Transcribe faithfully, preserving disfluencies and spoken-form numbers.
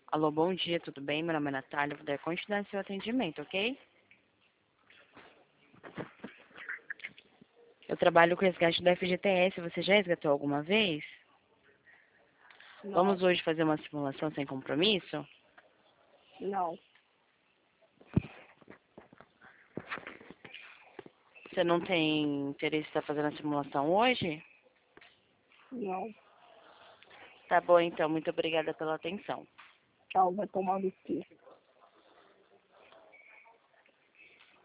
Alô, bom dia, tudo bem? Meu nome é Natália, vou dar continuidade ao seu atendimento, ok? Eu trabalho com resgate do F G T S, você já resgatou alguma vez? Não, Vamos hoje fazer uma simulação sem compromisso? não, Você não tem interesse em estar fazendo a simulação hoje? não. Tá bom, então, muito obrigada pela atenção. Tchau, vai tomar no cu.